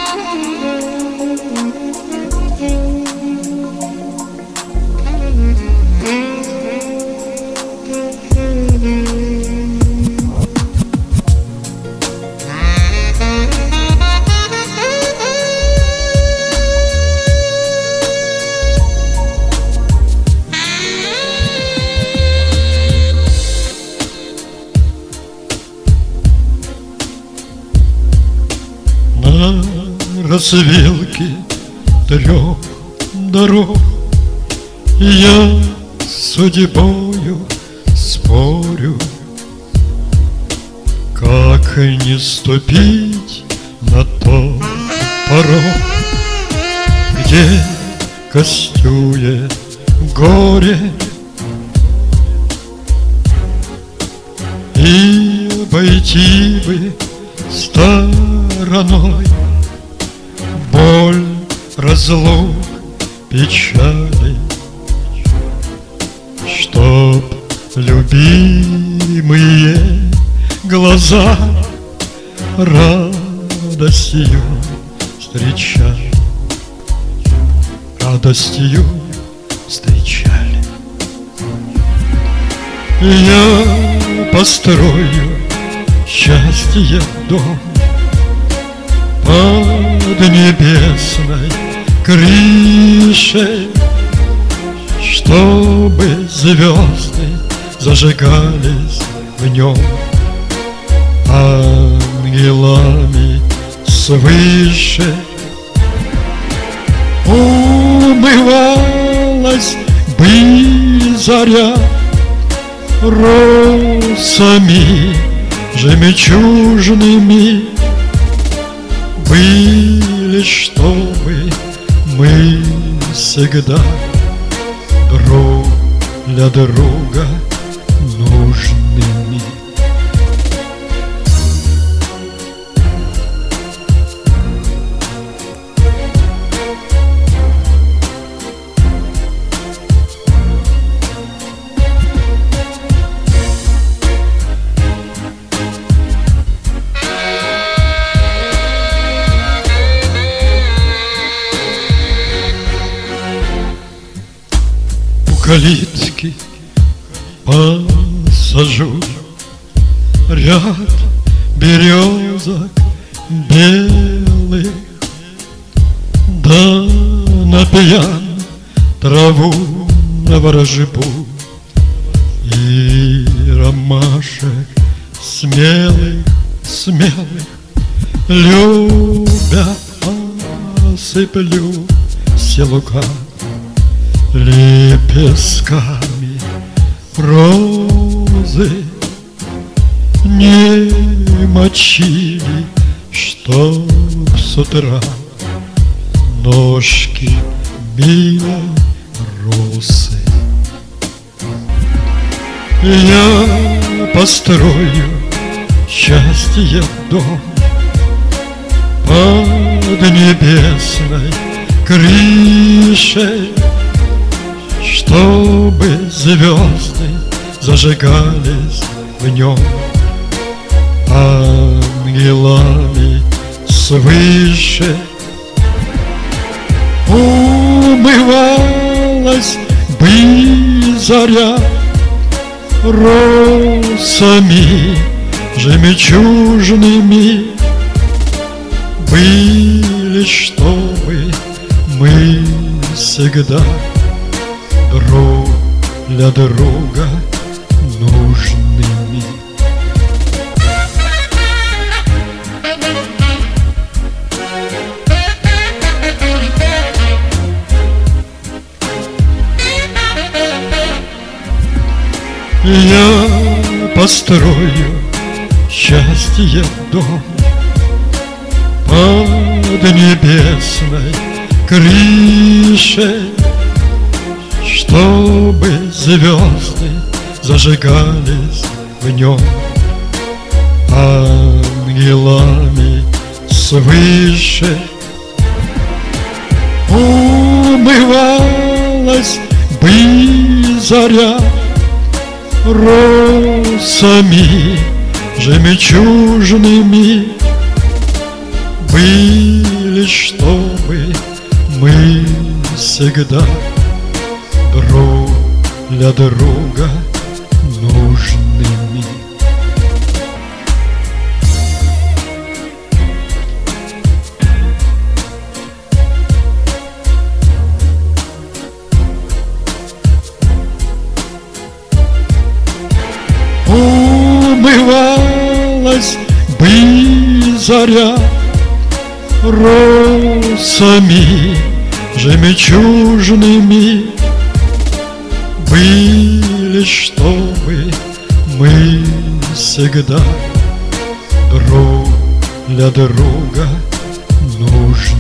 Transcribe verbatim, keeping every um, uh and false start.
На развилке трех дорог я с судьбою спорю, как не ступить на тот порог, где костюет горе, и обойти бы стороной боль, разлук, печали, чтоб любимые глаза радостью встречали, радостью встречали. Я построю счастье дом под небесной крышей, чтобы звезды зажигались в нем ангелами свыше. Умывалась бы заря росами жемчужными, были, чтобы мы всегда друг для друга нужными. Калитки посажу ряд березок белых, да на пьян траву на ворожбу и ромашек смелых, смелых, любя осыплю все луга лепестками розы, не мочили, чтоб с утра ножки милой росы. Я построю счастье дом под небесной крышей, чтобы звезды зажигались в нем ангелами свыше. Умывалась бы заря росами жемчужными, были, чтобы мы всегда друг для друга нужными. Я построю счастье дом под небесной крышей, чтобы звезды зажигались в нем ангелами свыше. Умывалась бы заря росами жемчужными, были, были, чтобы мы всегда друг для друга нужными. Умывалась бы заря росами жемчужными, были, чтобы мы всегда друг для друга нужны.